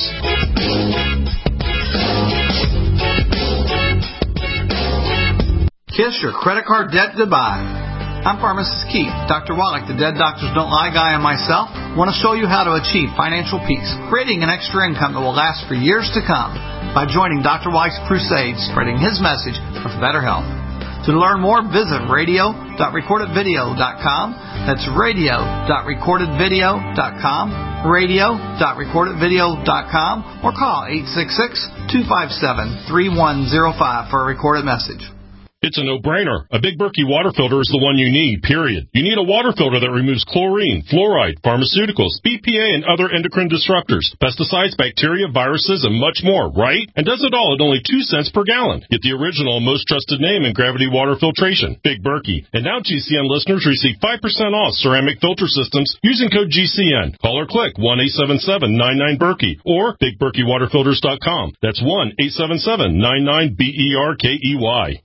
Kiss your credit card debt goodbye. I'm Pharmacist Keith. Doctor Wallach, the Dead Doctors Don't Lie guy, and myself want to show you how to achieve financial peace, creating an extra income that will last for years to come by joining Doctor Wallach's crusade, spreading his message of better health. To learn more, visit radio dot recorded video dot com. That's radio dot recorded video dot com, radio dot recorded video dot com, or call eight six six, two five seven, three one zero five for a recorded message. It's a no-brainer. A Big Berkey water filter is the one you need, period. You need a water filter that removes chlorine, fluoride, pharmaceuticals, B P A, and other endocrine disruptors, pesticides, bacteria, viruses, and much more, right? And does it all at only two cents per gallon. Get the original and most trusted name in gravity water filtration, Big Berkey. And now G C N listeners receive five percent off ceramic filter systems using code G C N. Call or click one eight seven seven, nine nine, Berkey or big berkey water filters dot com. That's one eight seven seven, nine nine, B E R K E Y.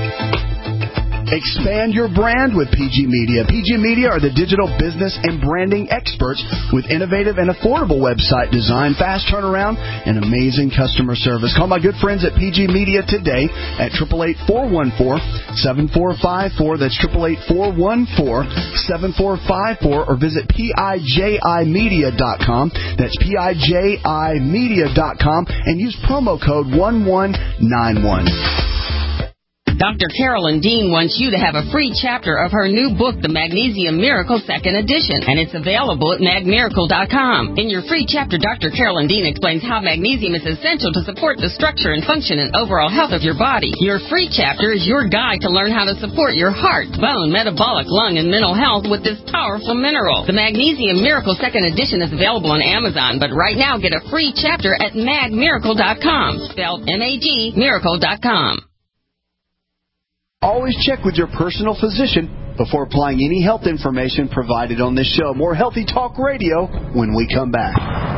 Expand your brand with P G Media. P G Media are the digital business and branding experts with innovative and affordable website design, fast turnaround, and amazing customer service. Call my good friends at P G Media today at eight eight eight, four one four, seven four five four. That's eight eight eight, four one four, seven four five four, or visit P I J I media dot com. That's P I J I media dot com and use promo code one one nine one. Doctor Carolyn Dean wants you to have a free chapter of her new book, The Magnesium Miracle Second Edition, and it's available at mag miracle dot com. In your free chapter, Doctor Carolyn Dean explains how magnesium is essential to support the structure and function and overall health of your body. Your free chapter is your guide to learn how to support your heart, bone, metabolic, lung, and mental health with this powerful mineral. The Magnesium Miracle Second Edition is available on Amazon, but right now get a free chapter at mag miracle dot com, spelled M A G miracle dot com. Always check with your personal physician before applying any health information provided on this show. More Healthy Talk Radio when we come back.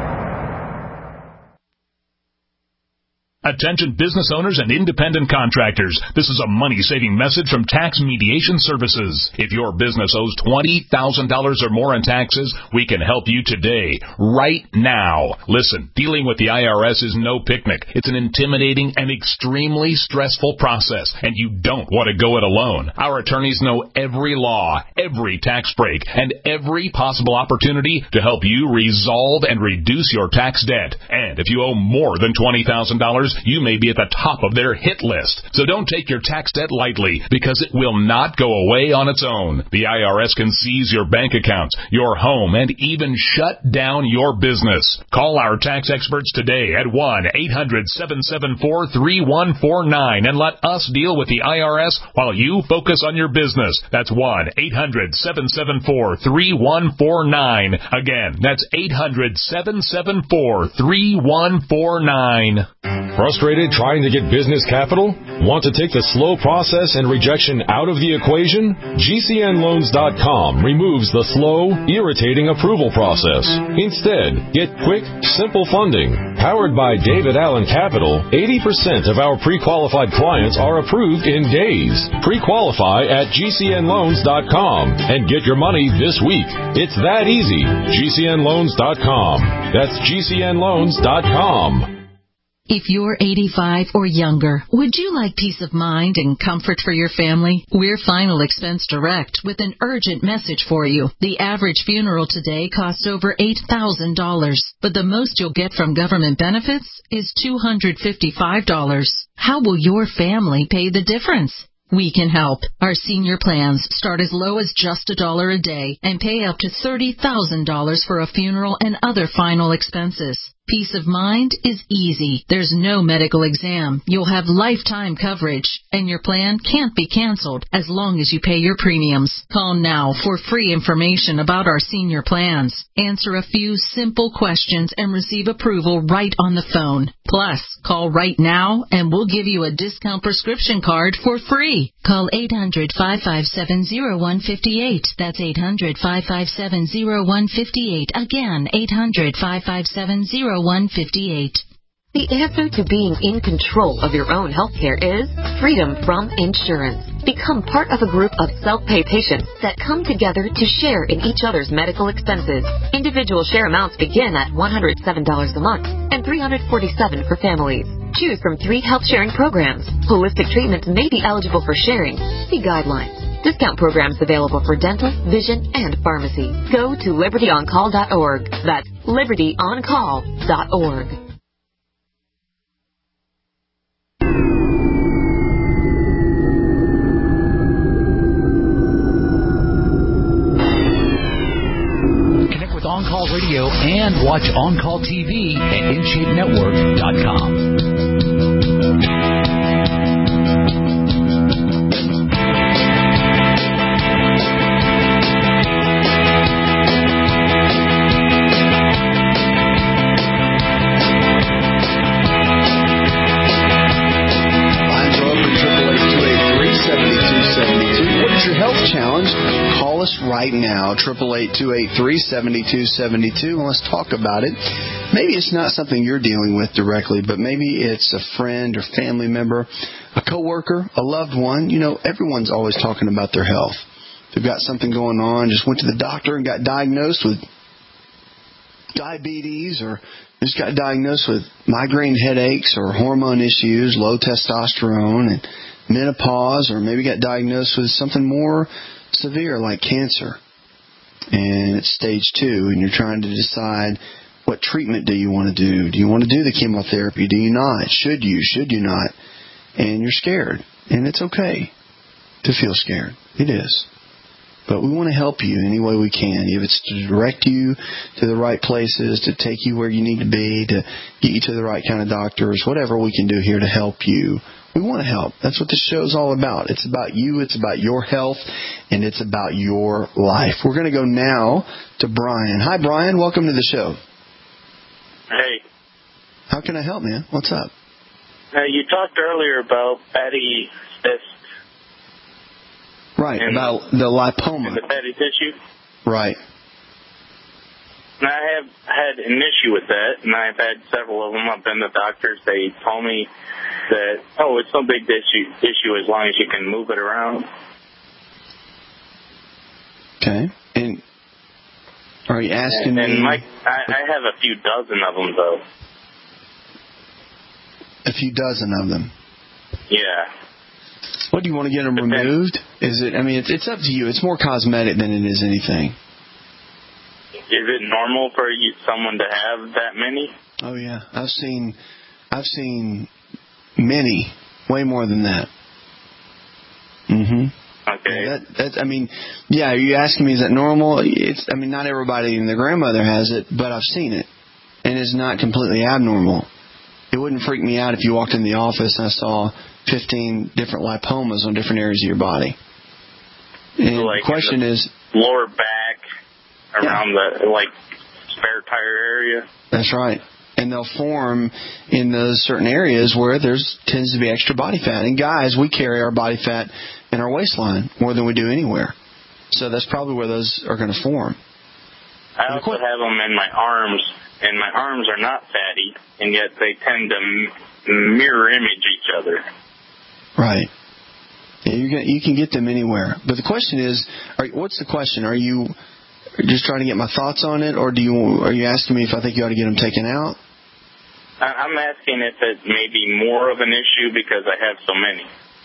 Attention business owners and independent contractors. This is a money-saving message from Tax Mediation Services. If your business owes twenty thousand dollars or more in taxes, we can help you today, right now. Listen, dealing with the I R S is no picnic. It's an intimidating and extremely stressful process, and you don't want to go it alone. Our attorneys know every law, every tax break, and every possible opportunity to help you resolve and reduce your tax debt. And if you owe more than twenty thousand dollars, you may be at the top of their hit list. So don't take your tax debt lightly, because it will not go away on its own. The I R S can seize your bank accounts, your home, and even shut down your business. Call our tax experts today at one eight hundred, seven seven four, three one four nine and let us deal with the I R S while you focus on your business. That's one eight hundred, seven seven four, three one four nine. Again, that's eight hundred, seven seven four, three one four nine. Frustrated trying to get business capital? Want to take the slow process and rejection out of the equation? G C N loans dot com removes the slow, irritating approval process. Instead, get quick, simple funding. Powered by David Allen Capital, eighty percent of our pre-qualified clients are approved in days. Pre-qualify at G C N loans dot com and get your money this week. It's that easy. G C N loans dot com. That's G C N loans dot com. If you're eighty-five or younger, would you like peace of mind and comfort for your family? We're Final Expense Direct with an urgent message for you. The average funeral today costs over eight thousand dollars, but the most you'll get from government benefits is two hundred fifty-five dollars. How will your family pay the difference? We can help. Our senior plans start as low as just a dollar a day and pay up to thirty thousand dollars for a funeral and other final expenses. Peace of mind is easy. There's no medical exam. You'll have lifetime coverage, and your plan can't be canceled as long as you pay your premiums. Call now for free information about our senior plans. Answer a few simple questions and receive approval right on the phone. Plus, call right now and we'll give you a discount prescription card for free. Call eight hundred, five five seven, zero one five eight. That's eight hundred, five five seven, zero one five eight. Again, eight hundred, five five seven, zero one five eight. The answer to being in control of your own healthcare is freedom from insurance. Become part of a group of self-pay patients that come together to share in each other's medical expenses. Individual share amounts begin at one hundred seven dollars a month and three hundred forty-seven dollars for families. Choose from three health sharing programs. Holistic treatments may be eligible for sharing. See guidelines. Discount programs available for dental, vision, and pharmacy. Go to liberty on call dot org. That's liberty on call dot org. Radio and watch On Call T V at in shape network dot com. Challenge. Call us right now, eight eight eight, two eight three, seven two seven two, and let's talk about it. Maybe it's not something you're dealing with directly, but maybe it's a friend or family member, a coworker, a loved one. You know, everyone's always talking about their health. They've got something going on, just went to the doctor and got diagnosed with diabetes, or just got diagnosed with migraine headaches or hormone issues, low testosterone, and menopause, or maybe got diagnosed with something more severe like cancer, and it's stage two, and you're trying to decide what treatment do you want to do. Do you want to do the chemotherapy? Do you not? Should you? Should you not? And you're scared, and it's okay to feel scared. It is. But we want to help you any way we can. If it's to direct you to the right places, to take you where you need to be, to get you to the right kind of doctors, whatever we can do here to help you, we want to help. That's what this show's all about. It's about you, it's about your health, and it's about your life. We're going to go now to Brian. Hi, Brian. Welcome to the show. Hey. How can I help, man? What's up? Uh, you talked earlier about fatty cysts. Right, about the lipoma. And the fatty tissue. Right. And I have had an issue with that, and I've had several of them. I've been to doctors. They told me that, oh, it's no big issue, issue as long as you can move it around. Okay. And are you asking and, and me? my, I, I have a few dozen of them, though. A few dozen of them? Yeah. What, do you want to get them removed? Is it? I mean, it's, it's up to you. It's more cosmetic than it is anything. Is it normal for you, someone to have that many? Oh yeah, I've seen, I've seen many, way more than that. Mm-hmm. Okay. Yeah, that, that, I mean, yeah. Are you asking me, is that normal? It's. I mean, not everybody and their grandmother has it, but I've seen it, and it's not completely abnormal. It wouldn't freak me out if you walked in the office and I saw fifteen different lipomas on different areas of your body. And so like the question the is, lower back, around yeah. the like spare tire area. That's right. And they'll form in those certain areas where there's tends to be extra body fat. And guys, we carry our body fat in our waistline more than we do anywhere. So that's probably where those are going to form. I also have them in my arms, and my arms are not fatty, and yet they tend to m- mirror image each other. Right. Yeah, you can you can get them anywhere. But the question is, are, what's the question? Are you just trying to get my thoughts on it, or do you are you asking me if I think you ought to get them taken out? I'm asking if it may be more of an issue because I have so many.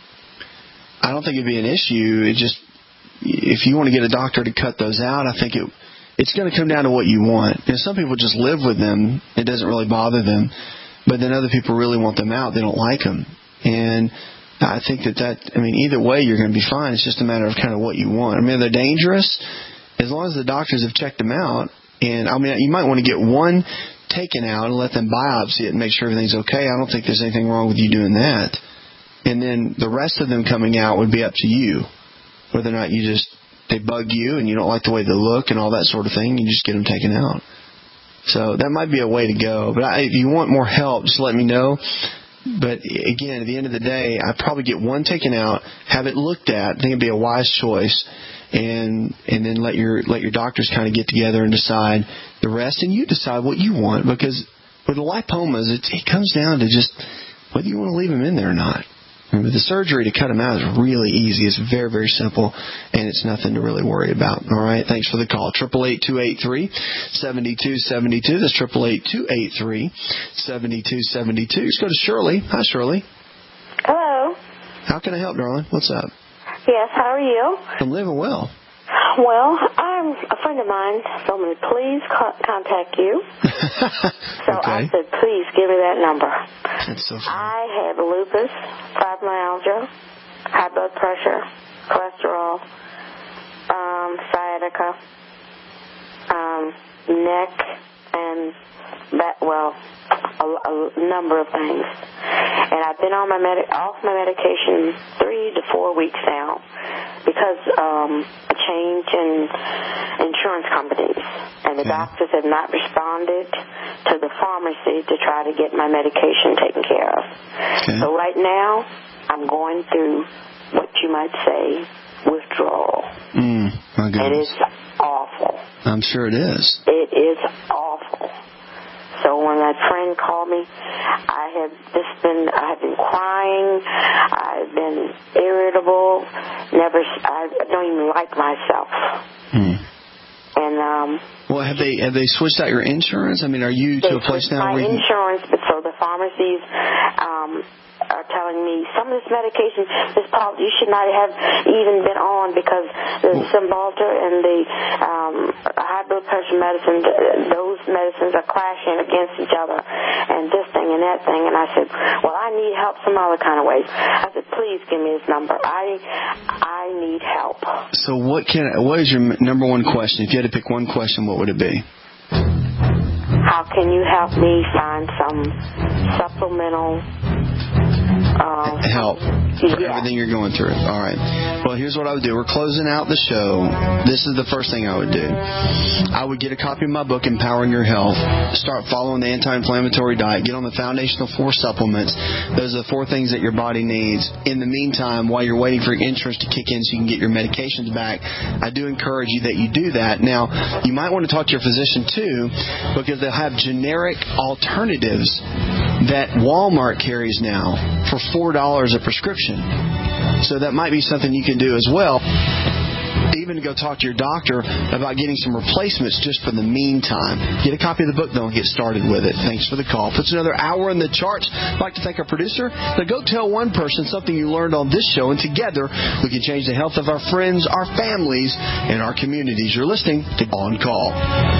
I don't think it'd be an issue. It just, if you want to get a doctor to cut those out, I think it it's going to come down to what you want. You know, some people just live with them; it doesn't really bother them. But then other people really want them out; they don't like them. And I think that that I mean, either way, you're going to be fine. It's just a matter of kind of what you want. I mean, they're dangerous as long as the doctors have checked them out. And I mean, you might want to get one taken out and let them biopsy it and make sure everything's okay. I don't think there's anything wrong with you doing that. And then the rest of them coming out would be up to you. Whether or not you just, they bug you and you don't like the way they look and all that sort of thing, you just get them taken out. So that might be a way to go. But I, if you want more help, just let me know. But again, at the end of the day, I'd probably get one taken out, have it looked at. I think it'd be a wise choice. And and then let your let your doctors kind of get together and decide the rest, and you decide what you want, because with the lipomas, it, it comes down to just whether you want to leave them in there or not. And with the surgery to cut them out is really easy. It's very, very simple, and it's nothing to really worry about. All right, thanks for the call. eight eight eight, two eight three, seven two seven two. That's eight eight eight, two eight three, seven two seven two. Let's go to Shirley. Hi, Shirley. Hello. How can I help, darling? What's up? Yes, how are you? I'm living well. Well, I'm a friend of mine told me to please co- contact you. So okay. I said, please give me that number. That's so funny. I have lupus, fibromyalgia, high blood pressure, cholesterol, um, sciatica, um, neck, and back, well, a, a number of things. And I've been on my med- off my medication three to four weeks now because um, a change in insurance companies. And the doctors have not responded to the pharmacy to try to get my medication taken care of. Okay. So right now, I'm going through what you might say withdrawal. Mm, my goodness. And it's awful. I'm sure it is. It is awful. So when that friend called me, I have just been, I have been crying. I've been irritable. Never, I don't even like myself. Hmm. And um. Well, have they have they switched out your insurance? I mean, are you to a place now my where you... insurance, but so the pharmacies um, are telling me some of this medication, this policy, you should not have even been on because the Cymbalta and the um, high blood pressure medicine, those medicines are clashing against each other, and this thing and that thing. And I said, well, I need help some other kind of ways. I said, please give me his number. I I need help. So what can what is your number one question? If you had to pick one question, what would it be? How can you help me find some supplemental uh, help for yeah. everything you're going through? All right. Well, here's what I would do. We're closing out the show. This is the first thing I would do. I would get a copy of my book, Empowering Your Health. Start following the anti-inflammatory diet. Get on the foundational four supplements. Those are the four things that your body needs. In the meantime, while you're waiting for your insurance to kick in so you can get your medications back, I do encourage you that you do that. Now, you might want to talk to your physician, too, because they'll have generic alternatives that Walmart carries now for four dollars a prescription. So that might be something you can do as well. Even to go talk to your doctor about getting some replacements just for the meantime. Get a copy of the book, though, and get started with it. Thanks for the call. Puts another hour in the charts. I'd like to thank our producer. Now go tell one person something you learned on this show, and together we can change the health of our friends, our families, and our communities. You're listening to On Call.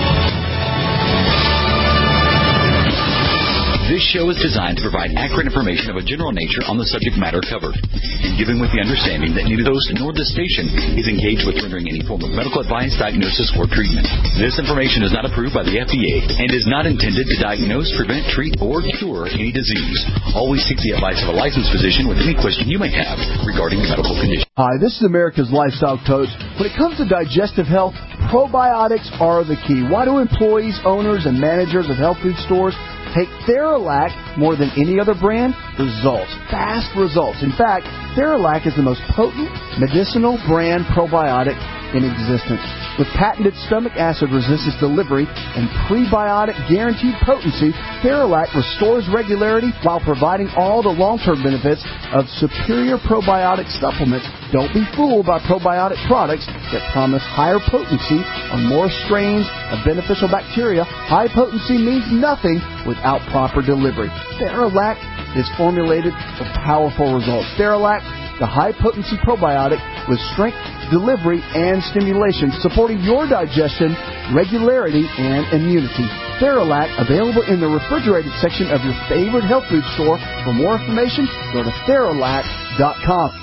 This show is designed to provide accurate information of a general nature on the subject matter covered, and given with the understanding that neither host nor this station is engaged with rendering any form of medical advice, diagnosis, or treatment. This information is not approved by the F D A and is not intended to diagnose, prevent, treat, or cure any disease. Always seek the advice of a licensed physician with any question you may have regarding your medical condition. Hi, this is America's Lifestyle Coach. When it comes to digestive health, probiotics are the key. Why do employees, owners, and managers of health food stores take Theralac more than any other brand? Results. Fast results. In fact, Theralac is the most potent medicinal brand probiotic in existence. With patented stomach acid resistance delivery and prebiotic guaranteed potency, Theralac restores regularity while providing all the long-term benefits of superior probiotic supplements. Don't be fooled by probiotic products that promise higher potency on more strains of beneficial bacteria. High potency means nothing without proper delivery. Theralac is formulated for powerful results. Theralac, the high-potency probiotic with strength, delivery, and stimulation, supporting your digestion, regularity, and immunity. Theralac, available in the refrigerated section of your favorite health food store. For more information, go to Theralac dot com.